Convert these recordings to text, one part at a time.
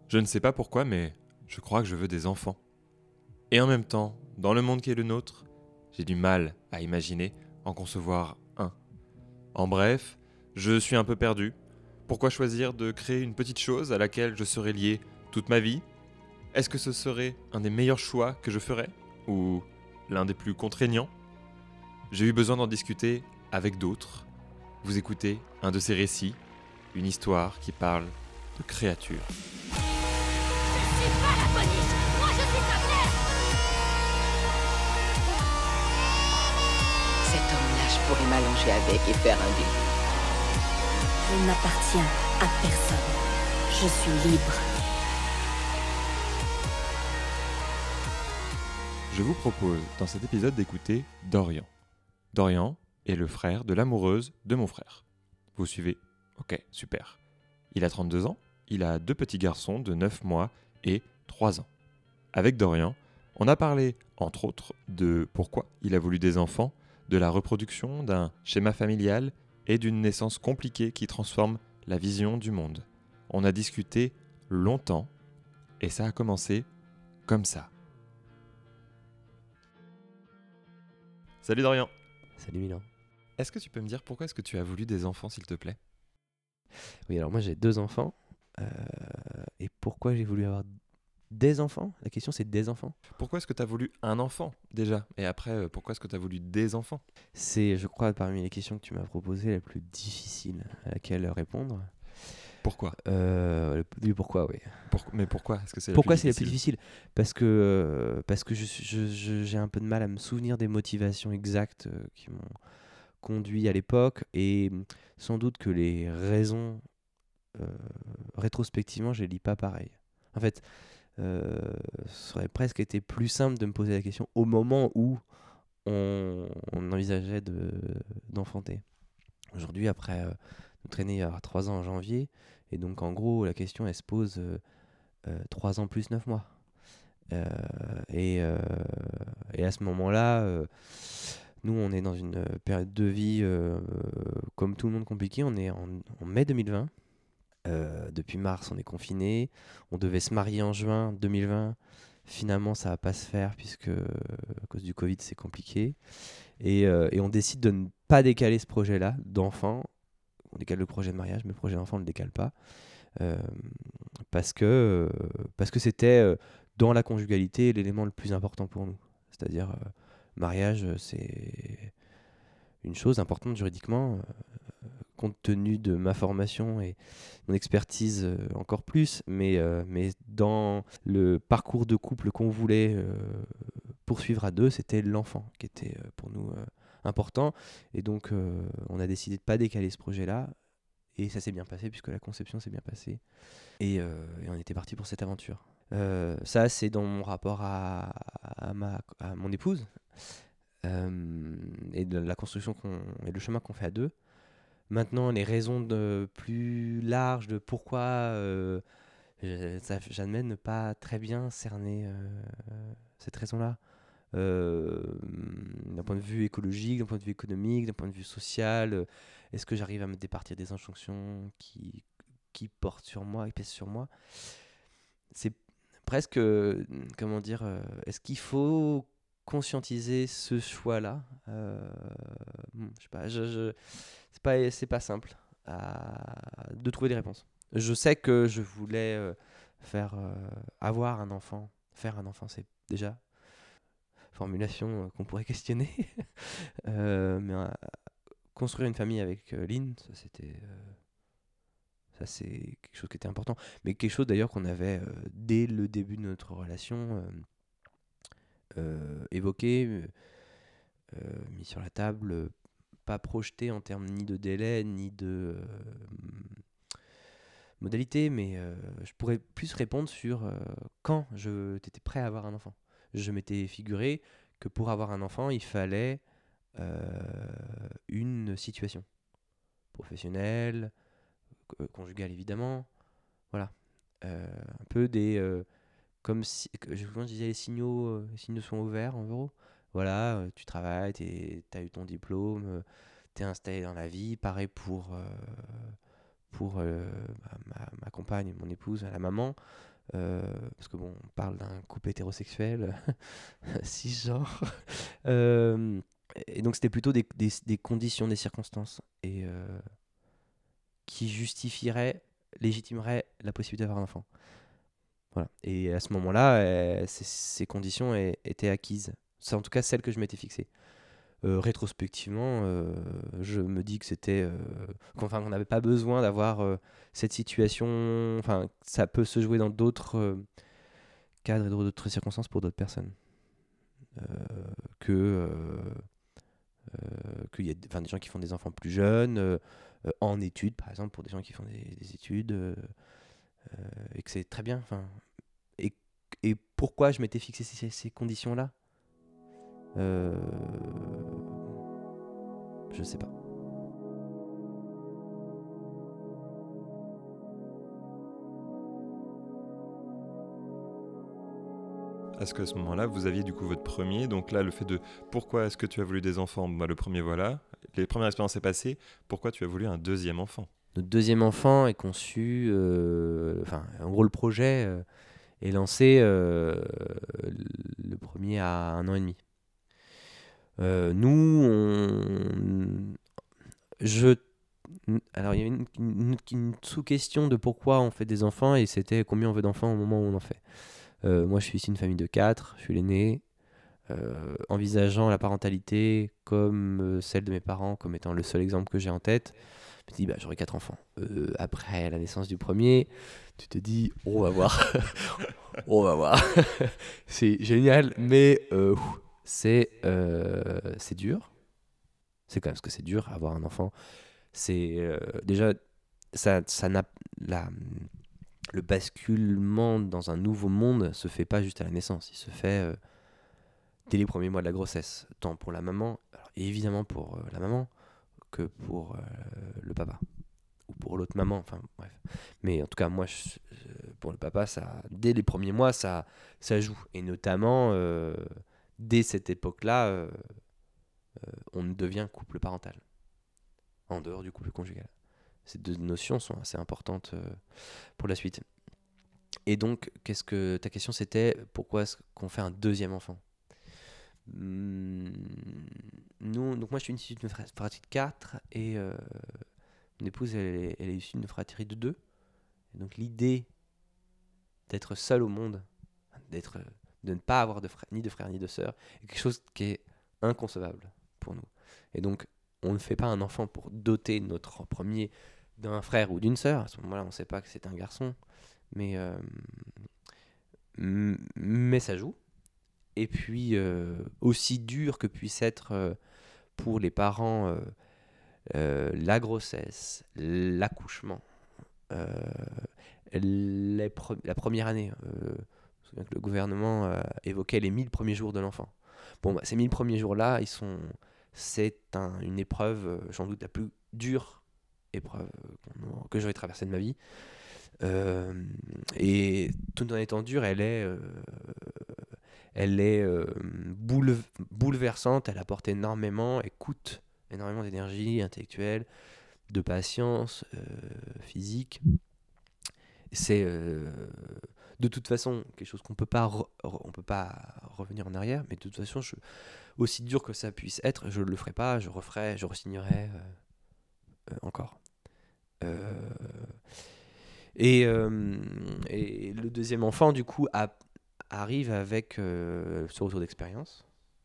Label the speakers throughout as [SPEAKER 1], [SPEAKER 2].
[SPEAKER 1] Je ne sais pas pourquoi, mais je crois que je veux des enfants. Et en même temps, dans le monde qui est le nôtre, j'ai du mal à imaginer en concevoir un. En bref, je suis un peu perdu. Pourquoi choisir de créer une petite chose à laquelle je serais lié toute ma vie? Est-ce que ce serait un des meilleurs choix que je ferais? Ou l'un des plus contraignants? J'ai eu besoin d'en discuter avec d'autres. Vous écoutez un de ces récits, une histoire qui parle de créatures.
[SPEAKER 2] Je suis pas la police. Moi, je suis ta mère.
[SPEAKER 3] Cet homme-là, je pourrais m'allonger avec et faire un bébé.
[SPEAKER 4] Je n'appartiens à personne. Je suis libre.
[SPEAKER 1] Je vous propose dans cet épisode d'écouter Dorian. Dorian est le frère de l'amoureuse de mon frère. Vous suivez? Ok, super. Il a 32 ans, il a 2 petits garçons de 9 mois et 3 ans. Avec Dorian, on a parlé, entre autres, de pourquoi il a voulu des enfants, de la reproduction d'un schéma familial et d'une naissance compliquée qui transforme la vision du monde. On a discuté longtemps et ça a commencé comme ça. Salut Dorian.
[SPEAKER 5] Salut Milan.
[SPEAKER 1] Est-ce que tu peux me dire pourquoi est-ce que tu as voulu des enfants, s'il te plaît?
[SPEAKER 5] Oui, alors moi j'ai 2 enfants. Et pourquoi j'ai voulu avoir des enfants? La question c'est des enfants.
[SPEAKER 1] Pourquoi est-ce que tu as voulu un enfant, déjà? Et après, pourquoi est-ce que tu as voulu des enfants?
[SPEAKER 5] C'est, je crois, parmi les questions que tu m'as proposées, la plus difficile à laquelle répondre.
[SPEAKER 1] Pourquoi?
[SPEAKER 5] Oui, pourquoi, oui.
[SPEAKER 1] Mais pourquoi est-ce que c'est
[SPEAKER 5] Pourquoi
[SPEAKER 1] la
[SPEAKER 5] c'est
[SPEAKER 1] plus
[SPEAKER 5] la plus
[SPEAKER 1] difficile?
[SPEAKER 5] difficile? Parce que j'ai un peu de mal à me souvenir des motivations exactes qui m'ont conduit à l'époque. Et sans doute que les raisons, rétrospectivement, je les lis pas pareil. En fait, ça aurait presque été plus simple de me poser la question au moment où on envisageait d'enfanter. Aujourd'hui, après notre aîné avoir 3 ans en janvier, et donc en gros, la question elle se pose 3 ans plus 9 mois. Euh, et, euh, et à ce moment-là, nous on est dans une période de vie comme tout le monde compliquée. On est en mai 2020. Depuis mars, on est confiné. On devait se marier en juin 2020. Finalement, ça va pas se faire puisque à cause du Covid, c'est compliqué. Et on décide de ne pas décaler ce projet-là d'enfant. On décale le projet de mariage, mais le projet d'enfant, on ne le décale pas. Euh, parce que c'était dans la conjugalité l'élément le plus important pour nous. C'est-à-dire, mariage, c'est une chose importante juridiquement, compte tenu de ma formation et mon expertise encore plus, mais dans le parcours de couple qu'on voulait poursuivre à 2, c'était l'enfant qui était pour nous important. Et donc, on a décidé de ne pas décaler ce projet-là. Et ça s'est bien passé puisque la conception s'est bien passée. Et on était parti pour cette aventure. Ça, c'est dans mon rapport à mon épouse et de la construction et le chemin qu'on fait à 2. Maintenant, les raisons plus larges de pourquoi j'admets ne pas très bien cerner cette raison-là. D'un point de vue écologique, d'un point de vue économique, d'un point de vue social, est-ce que j'arrive à me départir des injonctions qui portent sur moi, qui pèsent sur moi? C'est presque, comment dire, est-ce qu'il faut conscientiser ce choix-là? Je sais pas, c'est pas simple de trouver des réponses. Je sais que je voulais avoir un enfant. Faire un enfant, c'est déjà formulation qu'on pourrait questionner. Mais construire une famille avec Lynn, ça c'est quelque chose qui était important. Mais quelque chose d'ailleurs qu'on avait dès le début de notre relation évoqué, mis sur la table, pas projeté en termes ni de délai, ni de modalité, mais je pourrais plus répondre sur quand t'étais prêt à avoir un enfant. Je m'étais figuré que pour avoir un enfant, il fallait une situation professionnelle, conjugale évidemment, voilà. Un peu comme si, je disais, les signaux sont ouverts en gros. Voilà, tu travailles, t'as eu ton diplôme, t'es installé dans la vie. Pareil pour ma compagne, mon épouse, la maman. parce que bon, on parle d'un couple hétérosexuel, cisgenre. Euh, et donc c'était plutôt des conditions, des circonstances, et qui légitimeraient la possibilité d'avoir un enfant. Voilà. Et à ce moment-là, ces conditions étaient acquises. C'est en tout cas celles que je m'étais fixées. Rétrospectivement, je me dis que c'était, qu'on n'avait pas besoin d'avoir cette situation. Enfin, ça peut se jouer dans d'autres cadres et d'autres circonstances pour d'autres personnes. Que qu'il y a des gens qui font des enfants plus jeunes, en études par exemple, pour des gens qui font des études, et que c'est très bien. Et, et pourquoi je m'étais fixé ces conditions-là, je sais pas.
[SPEAKER 1] Est-ce qu'à ce moment-là, vous aviez du coup votre premier, donc là, le fait de pourquoi est-ce que tu as voulu des enfants, le premier, voilà, les premières expériences est passées, pourquoi tu as voulu un deuxième enfant?
[SPEAKER 5] Notre deuxième enfant est conçu, en gros le projet est lancé, le premier à 1 an et demi. Alors il y a une sous-question de pourquoi on fait des enfants, et c'était combien on veut d'enfants au moment où on en fait. Moi je suis issu d'une famille de 4, je suis l'aîné, envisageant la parentalité comme celle de mes parents, comme étant le seul exemple que j'ai en tête. Je me dis, j'aurai 4 enfants. Après la naissance du premier, tu te dis, on va voir. On va voir. C'est génial, mais c'est dur. C'est quand même ce que c'est dur, avoir un enfant. C'est déjà, ça n'a, le basculement dans un nouveau monde se fait pas juste à la naissance. Il se fait dès les premiers mois de la grossesse, tant pour la maman, alors évidemment pour la maman, que pour le papa, ou pour l'autre maman, enfin bref. Mais en tout cas, moi, pour le papa, dès les premiers mois, ça joue. Et notamment, dès cette époque-là, on devient couple parental, en dehors du couple conjugal. Ces deux notions sont assez importantes pour la suite. Et donc, ta question c'était, pourquoi est-ce qu'on fait un deuxième enfant? Donc moi je suis issue d'une fratrie de 4, et mon épouse elle est issue d'une fratrie de 2. Et donc l'idée d'être seul au monde, de ne pas avoir ni de frères ni de sœurs, est quelque chose qui est inconcevable pour nous. Et donc on ne fait pas un enfant pour doter notre premier d'un frère ou d'une sœur. À ce moment-là on ne sait pas que c'est un garçon, mais ça joue. Et puis, aussi dur que puisse être pour les parents la grossesse, l'accouchement, la première année. Je me souviens que le gouvernement évoquait les 1000 premiers jours de l'enfant. Bon, ces 1000 premiers jours-là, c'est une épreuve, j'en doute, la plus dure épreuve que j'aurais traversée de ma vie. Et tout en étant dure, elle est bouleversante, elle apporte énormément, elle coûte énormément d'énergie intellectuelle, de patience, physique. C'est de toute façon quelque chose qu'on peut pas revenir en arrière, mais de toute façon, aussi dur que ça puisse être, je le ferai pas, je referai, je resignerai encore. Et le deuxième enfant, du coup, arrive avec ce retour d'expérience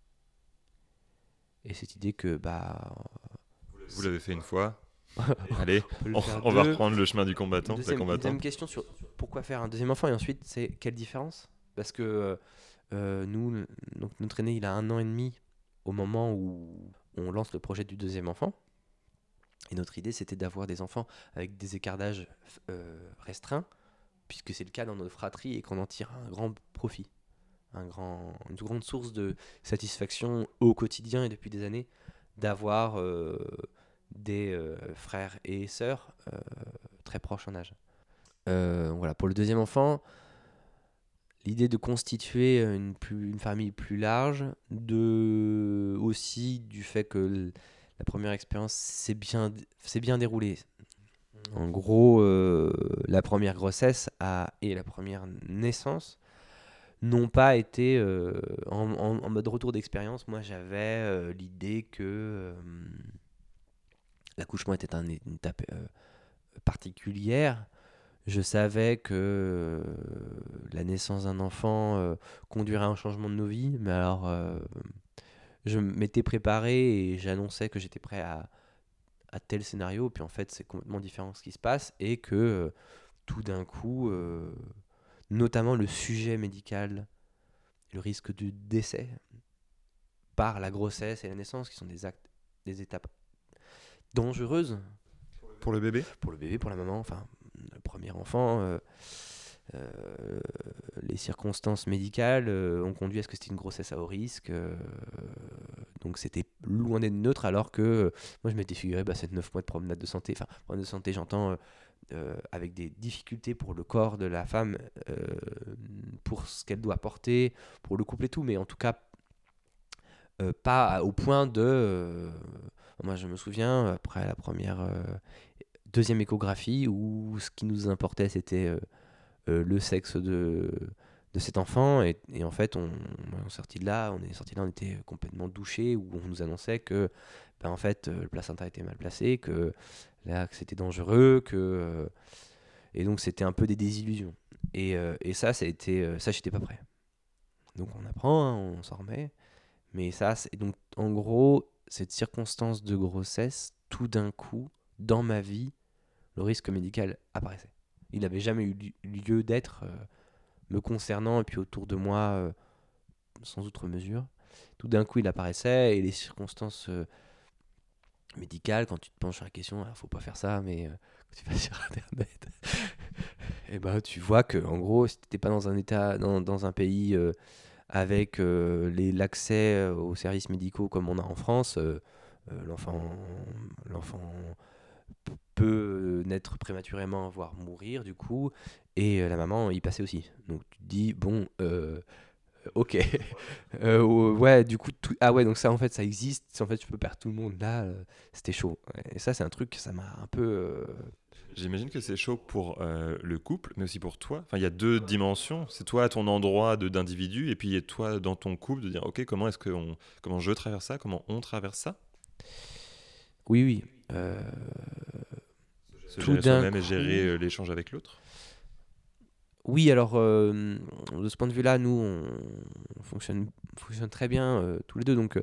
[SPEAKER 5] et cette idée que
[SPEAKER 1] vous l'avez fait une fois. Allez, on va reprendre le chemin du combattant.
[SPEAKER 5] Deuxième question sur pourquoi faire un deuxième enfant, et ensuite c'est quelle différence, parce que nous, donc notre aîné il a 1 an et demi au moment où on lance le projet du deuxième enfant, et notre idée c'était d'avoir des enfants avec des écarts d'âge restreints, puisque c'est le cas dans notre fratrie, et qu'on en tire un grand profit, une grande source de satisfaction au quotidien et depuis des années, d'avoir des frères et sœurs très proches en âge. Voilà, pour le deuxième enfant, l'idée de constituer une famille plus large, aussi du fait que la première expérience s'est bien déroulée. En gros, la première grossesse et la première naissance n'ont pas été en mode retour d'expérience. Moi, j'avais l'idée que l'accouchement était une étape particulière. Je savais que la naissance d'un enfant conduirait à un changement de nos vies, mais alors je m'étais préparé et j'annonçais que j'étais prêt à tel scénario, puis en fait c'est complètement différent ce qui se passe, et que tout d'un coup, notamment le sujet médical, le risque du décès par la grossesse et la naissance, qui sont des étapes dangereuses
[SPEAKER 1] Pour le bébé?
[SPEAKER 5] pour le bébé, pour la maman, enfin le premier enfant. Les circonstances médicales ont conduit à ce que c'était une grossesse à haut risque, donc c'était loin d'être neutre, alors que moi je m'étais figuré c'est 9 mois de promenade de santé, enfin promenade de santé j'entends avec des difficultés pour le corps de la femme, pour ce qu'elle doit porter, pour le couple et tout, mais en tout cas pas au point de... moi je me souviens, après la deuxième échographie, où ce qui nous importait c'était le sexe de cet enfant, et en fait on est sorti de là, on était complètement douché, où on nous annonçait que en fait le placenta était mal placé, que c'était dangereux, et donc c'était un peu des désillusions, et ça j'étais pas prêt, donc on apprend, hein, on s'en remet, mais ça c'est donc en gros cette circonstance de grossesse, tout d'un coup dans ma vie le risque médical apparaissait. Il n'avait jamais eu lieu d'être me concernant et puis autour de moi sans outre mesure. Tout d'un coup, il apparaissait, et les circonstances médicales, quand tu te penches sur la question, faut pas faire ça, mais quand tu vas sur Internet, et tu vois que en gros, si tu n'étais pas dans un état, dans un pays avec l'accès aux services médicaux comme on a en France, l'enfant peut naître prématurément, voire mourir du coup, et la maman y passait aussi. Donc tu te dis bon, ok, ouais, du coup ah ouais, donc ça en fait ça existe, en fait tu peux perdre tout le monde là, c'était chaud. Et ça c'est un truc, ça m'a un peu
[SPEAKER 1] J'imagine que c'est chaud pour le couple, mais aussi pour toi. Enfin, il y a deux dimensions. C'est toi à ton endroit d'individu, et puis il y a toi dans ton couple, de dire ok, comment je traverse ça, comment on traverse ça.
[SPEAKER 5] oui.
[SPEAKER 1] Se
[SPEAKER 5] Tout
[SPEAKER 1] gérer
[SPEAKER 5] d'un
[SPEAKER 1] soi-même et
[SPEAKER 5] coup-
[SPEAKER 1] gérer l'échange avec l'autre.
[SPEAKER 5] Oui, alors de ce point de vue-là, nous on fonctionne très bien tous les deux, donc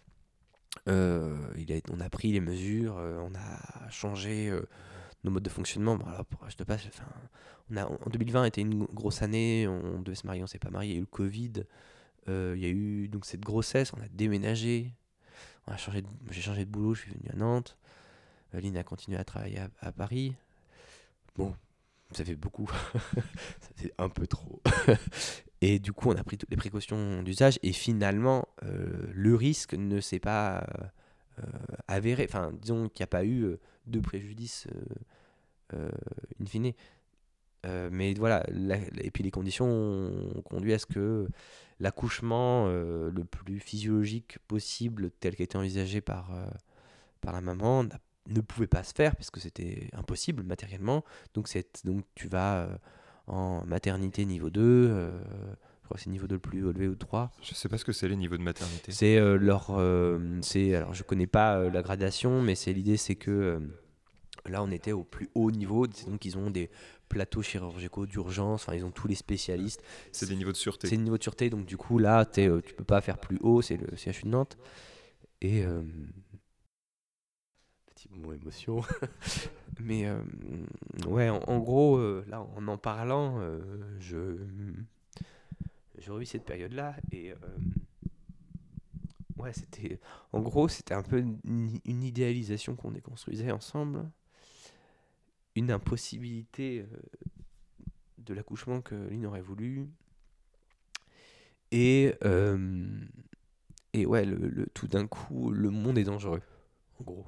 [SPEAKER 5] on a pris les mesures, on a changé nos modes de fonctionnement. Bon, alors, je te passe, enfin, en 2020 était une grosse année, on devait se marier, on s'est pas marié, il y a eu le Covid, il y a eu donc cette grossesse, on a déménagé, j'ai changé de boulot, je suis venu à Nantes, Lynn a continué à travailler à Paris. Bon, ça fait beaucoup, ça fait un peu trop. Et du coup, on a pris toutes les précautions d'usage, et finalement, le risque ne s'est pas avéré. Enfin, disons qu'il n'y a pas eu de préjudice in fine. Mais voilà, et puis les conditions ont conduit à ce que l'accouchement le plus physiologique possible, tel qu'était envisagé par la maman, ne pouvait pas se faire, parce que c'était impossible matériellement. Donc tu vas en maternité niveau 2, je crois que c'est niveau 2 le plus élevé, ou 3.
[SPEAKER 1] Je sais pas ce que c'est les niveaux de maternité.
[SPEAKER 5] C'est alors je connais pas la gradation, mais l'idée c'est que là on était au plus haut niveau, donc ils ont des plateaux chirurgicaux d'urgence, enfin ils ont tous les spécialistes.
[SPEAKER 1] C'est des niveaux de sûreté.
[SPEAKER 5] C'est le niveau de sûreté, donc du coup là tu peux pas faire plus haut, c'est le CHU de Nantes. Et petit moment émotion. Mais ouais, en gros, là en parlant, je revis cette période-là, et ouais, en gros, c'était un peu une idéalisation qu'on déconstruisait ensemble, une impossibilité de l'accouchement que Lynn aurait voulu, et ouais, tout d'un coup, le monde est dangereux, en gros.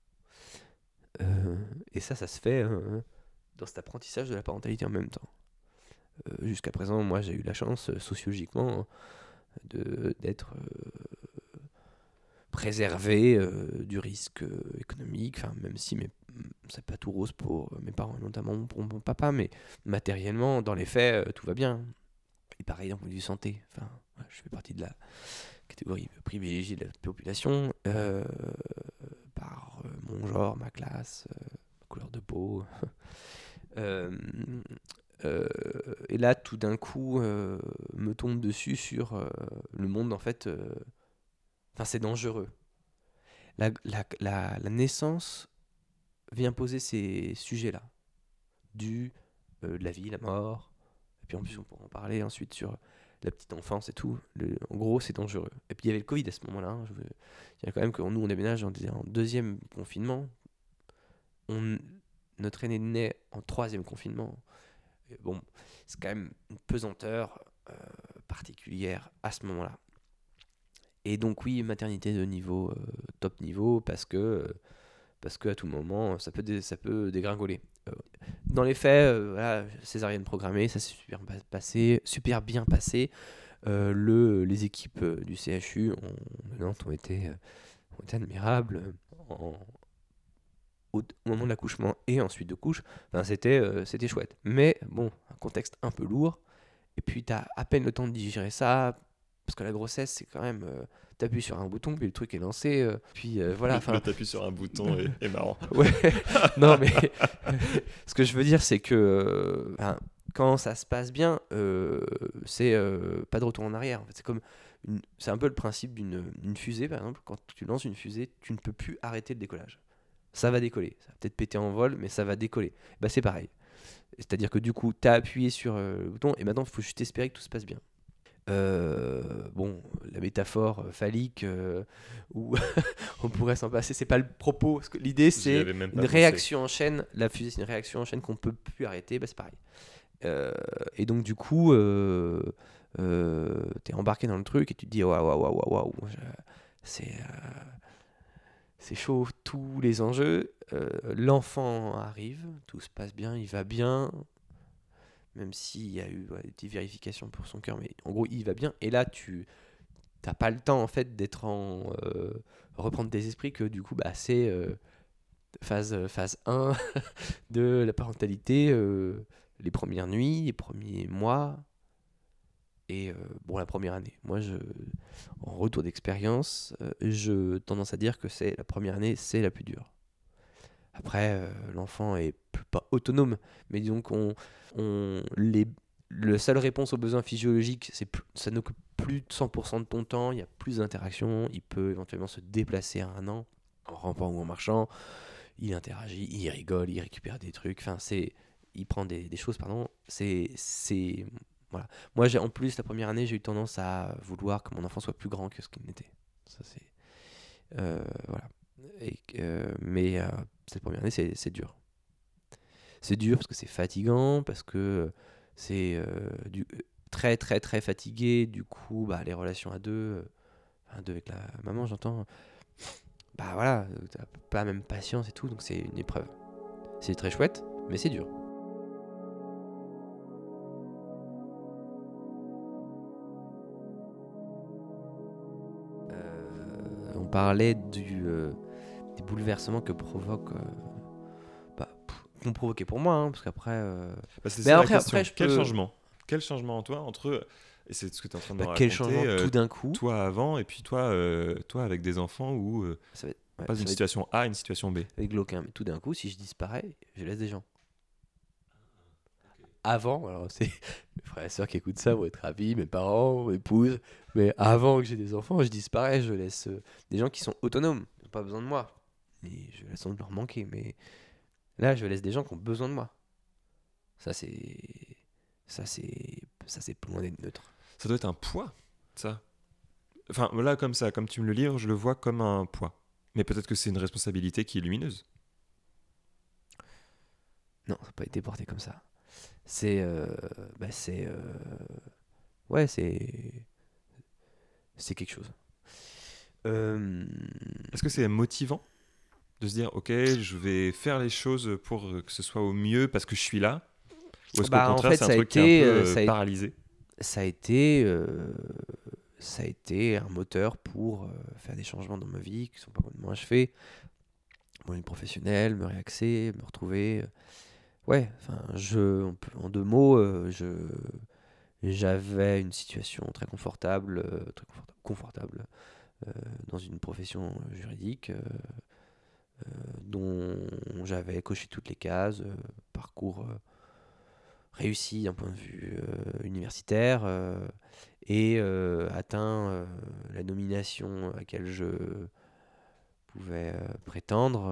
[SPEAKER 5] Et ça se fait dans cet apprentissage de la parentalité en même temps. Jusqu'à présent, moi, j'ai eu la chance, sociologiquement, d'être préserver du risque économique, même si c'est pas tout rose pour mes parents, notamment pour mon papa, mais matériellement, dans les faits, tout va bien. Et pareil d'un point de vue santé. Je fais partie de la catégorie privilégiée de la population par mon genre, ma classe, ma couleur de peau. Et là, tout d'un coup, me tombe dessus sur le monde, en fait. C'est dangereux. La naissance vient poser ces sujets-là. De la vie, la mort. Et puis en plus, on pourra en parler ensuite sur la petite enfance et tout. En gros, c'est dangereux. Et puis il y avait le Covid à ce moment-là. Hein. Il y a quand même que nous, on déménage en deuxième confinement. Notre aîné naît en troisième confinement. Et bon, c'est quand même une pesanteur particulière à ce moment-là. Et donc oui, maternité de niveau top niveau parce que à tout moment ça peut dégringoler. Dans les faits, césarienne programmée, ça s'est super bien passé. Les équipes du CHU de Nantes ont été admirables au moment de l'accouchement et ensuite de couche. C'était chouette. Mais bon, un contexte un peu lourd. Et puis t'as à peine le temps de digérer ça. Parce que la grossesse, c'est quand même... t'appuies sur un bouton, puis le truc est lancé. Voilà.
[SPEAKER 1] T'appuies sur un bouton est marrant.
[SPEAKER 5] Ouais. Non, mais... ce que je veux dire, c'est que... quand ça se passe bien, c'est pas de retour en arrière. En fait, c'est un peu le principe d'une fusée, par exemple. Quand tu lances une fusée, tu ne peux plus arrêter le décollage. Ça va décoller. Ça va peut-être péter en vol, mais ça va décoller. C'est pareil. C'est-à-dire que du coup, t'as appuyé sur le bouton, et maintenant, il faut juste espérer que tout se passe bien. La métaphore phallique où on pourrait s'en passer, c'est pas le propos, parce que l'idée c'est une réaction en chaîne. La fusée, c'est une réaction en chaîne qu'on peut plus arrêter. C'est pareil. Et donc du coup t'es embarqué dans le truc et tu te dis waouh, c'est chaud, tous les enjeux. L'enfant arrive, tout se passe bien, il va bien, même s'il y a eu des petites vérifications pour son cœur, mais en gros il va bien. Et là tu t'as pas le temps en fait d'être reprendre tes esprits, que du coup c'est phase 1 de la parentalité, les premières nuits, les premiers mois et la première année. Moi en retour d'expérience, je tendance à dire que c'est la première année, c'est la plus dure. Après l'enfant est pas autonome, mais disons la seule réponse aux besoins physiologiques, ça n'occupe plus de 100% de ton temps, il y a plus d'interactions, il peut éventuellement se déplacer à un an, en rampant ou en marchant, il interagit, il rigole, il récupère des trucs, il prend des choses, pardon, voilà. Moi, en plus, la première année, j'ai eu tendance à vouloir que mon enfant soit plus grand que ce qu'il n'était. Ça, c'est... voilà. Mais cette première année, c'est dur. C'est dur parce que c'est fatigant, parce que c'est très très très fatigué. Du coup, les relations à deux avec la maman, j'entends, voilà, t'as pas la même patience et tout, donc c'est une épreuve. C'est très chouette, mais c'est dur. On parlait des bouleversements que provoque... qu'on provoquait pour moi, hein, parce qu'après...
[SPEAKER 1] c'est ça la question. Quel changement en toi entre... Et c'est ce que tu es en train de me raconter.
[SPEAKER 5] Quel changement tout d'un coup.
[SPEAKER 1] Toi avant, et puis toi avec des enfants, ou pas une situation A, une situation B.
[SPEAKER 5] Avec l'aucun, mais tout d'un coup, si je disparais, je laisse des gens. Avant, alors c'est mes frères et sœurs qui écoutent ça vont être ravis, mes parents, mon épouse, mais avant que j'ai des enfants, je disparais, je laisse des gens qui sont autonomes, ils n'ont pas besoin de moi. Et je vais sans doute leur manquer, mais là, je laisse des gens qui ont besoin de moi. Ça, c'est plus loin d'être neutre.
[SPEAKER 1] Ça doit être un poids, ça. Enfin, là, comme ça, comme tu me le livres, je le vois comme un poids. Mais peut-être que c'est une responsabilité qui est lumineuse.
[SPEAKER 5] Non, ça n'a pas été porté comme ça. C'est quelque chose.
[SPEAKER 1] Est-ce que c'est motivant de se dire, ok, je vais faire les choses pour que ce soit au mieux parce que je suis là? Ou est-ce qu'au contraire, c'est un truc qui est un peu paralysé?
[SPEAKER 5] Ça a été ça a été un moteur pour faire des changements dans ma vie qui sont pas complètement achevés. Mon vie professionnelle, me réaxer, me retrouver. Ouais, enfin, en 2 mots, j'avais une situation très confortable dans une profession juridique dont j'avais coché toutes les cases, parcours réussi d'un point de vue universitaire et atteint la nomination à laquelle je pouvais prétendre.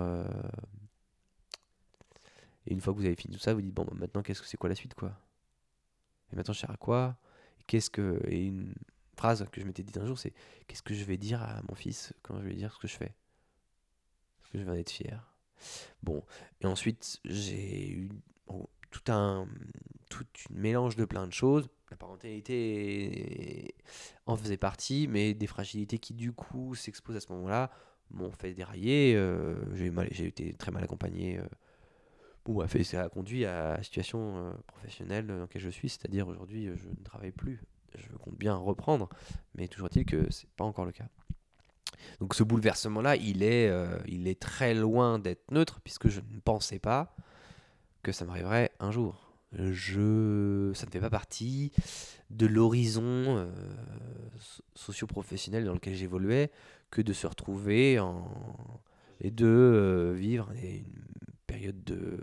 [SPEAKER 5] Et une fois que vous avez fini tout ça, vous dites bon, bah, maintenant c'est quoi la suite, quoi. Et maintenant je sers à quoi? Et une phrase que je m'étais dit un jour, c'est qu'est-ce que je vais dire à mon fils quand je vais lui dire ce que je fais? Est-ce que je vais en être fier? Bon, et ensuite j'ai eu tout un mélange de plein de choses. La parentalité en faisait partie, mais des fragilités qui du coup s'exposent à ce moment-là m'ont fait dérailler. J'ai été très mal accompagné. Bon, bref, et ça a conduit à la situation professionnelle dans laquelle je suis, c'est-à-dire aujourd'hui je ne travaille plus. Je compte bien reprendre, mais toujours est-il que c'est pas encore le cas. Donc ce bouleversement-là, il est très loin d'être neutre, puisque je ne pensais pas que ça m'arriverait un jour. Ça ne fait pas partie de l'horizon socio-professionnel dans lequel j'évoluais que de se retrouver et de vivre une période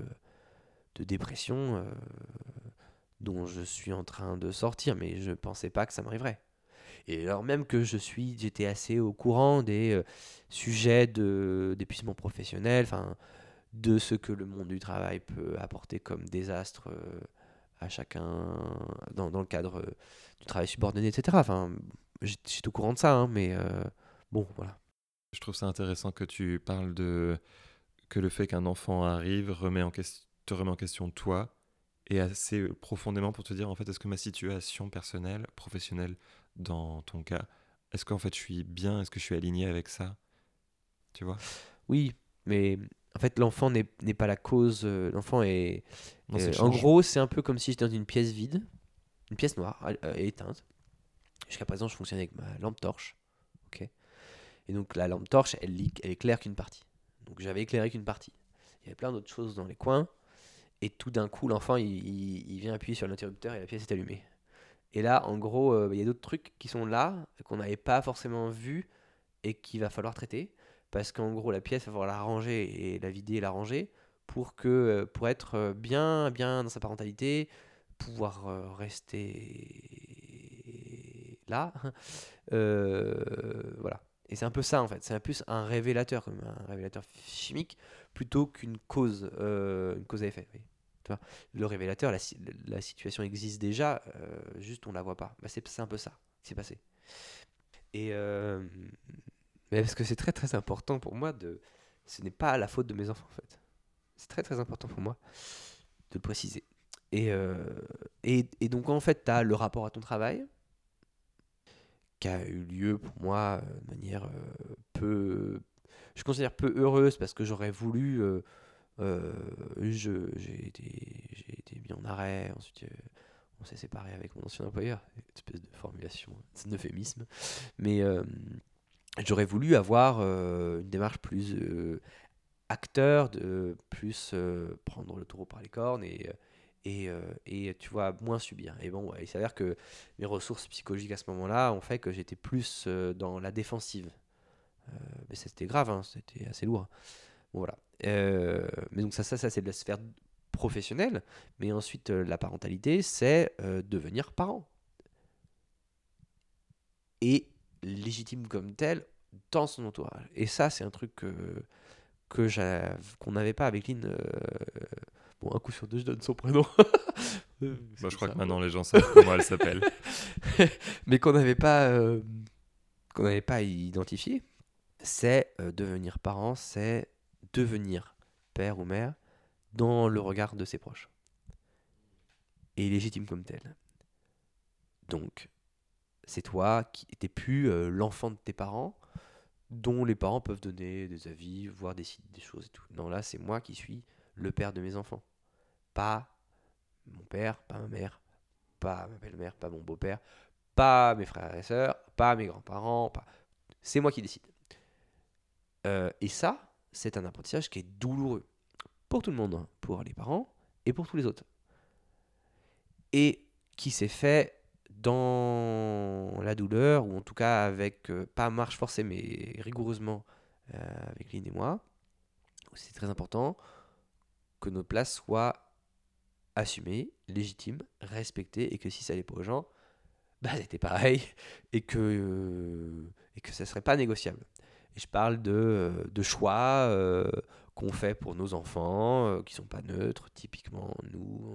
[SPEAKER 5] de dépression dont je suis en train de sortir, mais je ne pensais pas que ça m'arriverait. Et alors même que j'étais assez au courant des sujets d'épuisement professionnel, enfin de ce que le monde du travail peut apporter comme désastre à chacun dans le cadre du travail subordonné, etc. Enfin, j'étais au courant de ça, hein, mais bon, voilà.
[SPEAKER 1] Je trouve ça intéressant que tu parles que le fait qu'un enfant arrive te remet en question toi, et assez profondément pour te dire, en fait, est-ce que ma situation personnelle, professionnelle, dans ton cas, est-ce qu'en fait je suis bien, est-ce que je suis aligné avec ça? Tu vois?
[SPEAKER 5] Oui, mais en fait, l'enfant n'est pas la cause. L'enfant est.
[SPEAKER 1] Non, c'est le
[SPEAKER 5] En
[SPEAKER 1] changement.
[SPEAKER 5] gros, c'est un peu comme si j'étais dans une pièce vide, une pièce noire, éteinte. Jusqu'à présent, je fonctionnais avec ma lampe torche. Ok. Et donc, la lampe torche, elle éclaire qu'une partie. Donc, j'avais éclairé qu'une partie. Il y avait plein d'autres choses dans les coins. Et tout d'un coup, l'enfant, il vient appuyer sur l'interrupteur et la pièce est allumée. Et là, en gros, il y a d'autres trucs qui sont là, qu'on n'avait pas forcément vus et qu'il va falloir traiter. Parce qu'en gros, la pièce, il va falloir la ranger et la vider et la ranger pour être bien dans sa parentalité, pouvoir rester là. Voilà. Et c'est un peu ça, en fait. C'est un plus un révélateur, comme un révélateur chimique, plutôt qu'une cause à effet. Oui. Tu vois, le révélateur, la situation existe déjà, juste on la voit pas. Bah, c'est un peu ça qui s'est passé. Et mais parce que c'est très très important pour moi ce n'est pas la faute de mes enfants, en fait. C'est très très important pour moi de le préciser. Et donc en fait, tu as le rapport à ton travail qui a eu lieu pour moi de manière je considère peu heureuse, parce que j'aurais voulu j'ai été mis en arrêt, ensuite on s'est séparé avec mon ancien employeur, une espèce de formulation, c'est un euphémisme, mais j'aurais voulu avoir une démarche plus acteur, de plus prendre le taureau par les cornes et tu vois, moins subir. Et bon, ouais, il s'avère que mes ressources psychologiques à ce moment-là ont fait que j'étais plus dans la défensive. Mais c'était grave, hein, c'était assez lourd. Bon, voilà. Mais donc ça c'est de la sphère professionnelle. Mais ensuite, la parentalité, c'est devenir parent. Et légitime comme tel dans son entourage. Et ça, c'est un truc qu'on n'avait pas avec Lynn. Bon, un coup sur deux, je donne son prénom.
[SPEAKER 1] Bah, je crois que maintenant les gens savent comment elle s'appelle.
[SPEAKER 5] Mais qu'on n'avait pas identifié. C'est devenir parent, c'est devenir père ou mère dans le regard de ses proches. Et légitime comme tel. Donc, c'est toi qui n'es plus l'enfant de tes parents, dont les parents peuvent donner des avis, voire décider des choses et tout. Non, là, c'est moi qui suis le père de mes enfants. Pas mon père, pas ma mère, pas ma belle-mère, pas mon beau-père, pas mes frères et sœurs, pas mes grands-parents, c'est moi qui décide. Et ça, c'est un apprentissage qui est douloureux pour tout le monde, hein, pour les parents et pour tous les autres. Et qui s'est fait dans la douleur, ou en tout cas avec, pas marche forcée, mais rigoureusement avec Lynn et moi. C'est très important que notre place soit assumée, légitime, respectée, et que si ça n'allait pas aux gens, c'était pareil, et que ça ne serait pas négociable. Et je parle de choix qu'on fait pour nos enfants, qui ne sont pas neutres. Typiquement, nous,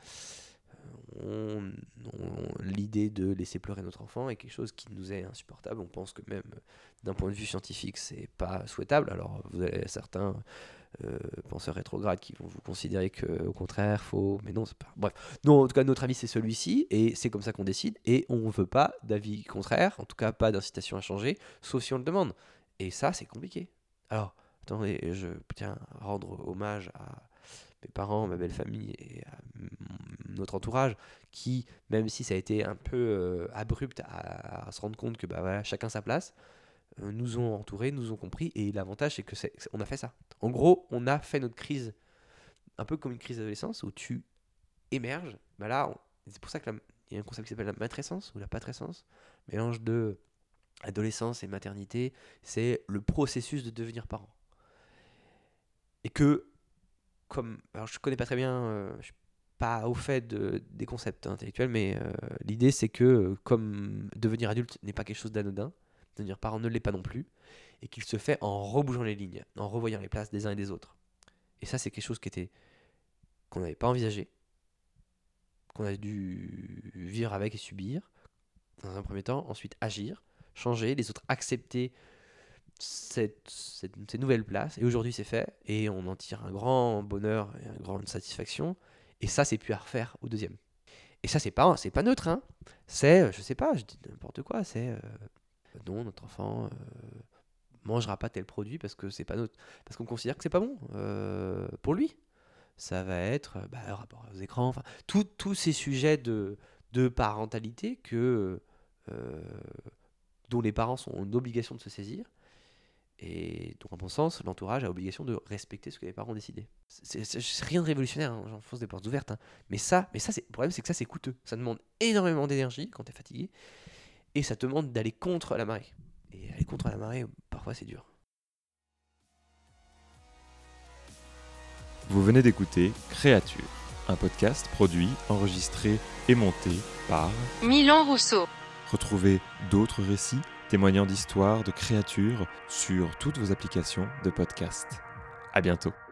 [SPEAKER 5] l'idée de laisser pleurer notre enfant est quelque chose qui nous est insupportable. On pense que même d'un point de vue scientifique, c'est pas souhaitable. Alors, vous avez certains penseurs rétrogrades qui vont vous considérer qu'au contraire, faux, mais non, c'est pas. Bref, non, en tout cas, notre avis, c'est celui-ci, et c'est comme ça qu'on décide, et on ne veut pas d'avis contraire, en tout cas, pas d'incitation à changer, sauf si on le demande. Et ça, c'est compliqué. Alors, attendez, je tiens à rendre hommage à mes parents, ma belle famille et à notre entourage qui, même si ça a été un peu abrupt à se rendre compte que voilà, chacun sa place, nous ont entourés, nous ont compris, et l'avantage c'est que on a fait ça. En gros, on a fait notre crise, un peu comme une crise d'adolescence où tu émerges. Là, c'est pour ça qu'il y a un concept qui s'appelle la matrescence ou la patrescence, mélange de adolescence et maternité, c'est le processus de devenir parent. Et que, alors je connais pas très bien, je suis pas au fait des concepts intellectuels, mais l'idée c'est que comme devenir adulte n'est pas quelque chose d'anodin, devenir parent ne l'est pas non plus, et qu'il se fait en rebougeant les lignes, en revoyant les places des uns et des autres. Et ça, c'est quelque chose qu'on n'avait pas envisagé, qu'on a dû vivre avec et subir, dans un premier temps, ensuite agir, changer, les autres accepter ces nouvelles places, et aujourd'hui c'est fait, et on en tire un grand bonheur et une grande satisfaction, et ça c'est plus à refaire au deuxième. Et ça c'est pas neutre, hein. C'est, je sais pas, je dis n'importe quoi, c'est non, notre enfant mangera pas tel produit parce que c'est pas notre, parce qu'on considère que c'est pas bon pour lui. Ça va être rapport aux écrans, enfin tous ces sujets de parentalité dont les parents ont une obligation de se saisir, et donc, en mon sens, l'entourage a l'obligation de respecter ce que les parents ont décidé. C'est rien de révolutionnaire, hein, j'enfonce des portes ouvertes, hein. Mais ça le problème, c'est que ça, c'est coûteux. Ça demande énormément d'énergie quand t'es fatigué, et ça te demande d'aller contre la marée. Et aller contre la marée, parfois, c'est dur.
[SPEAKER 1] Vous venez d'écouter Créature, un podcast produit, enregistré et monté par
[SPEAKER 2] Milan Rousseau.
[SPEAKER 1] Retrouvez d'autres récits témoignant d'histoires de créatures sur toutes vos applications de podcast. À bientôt.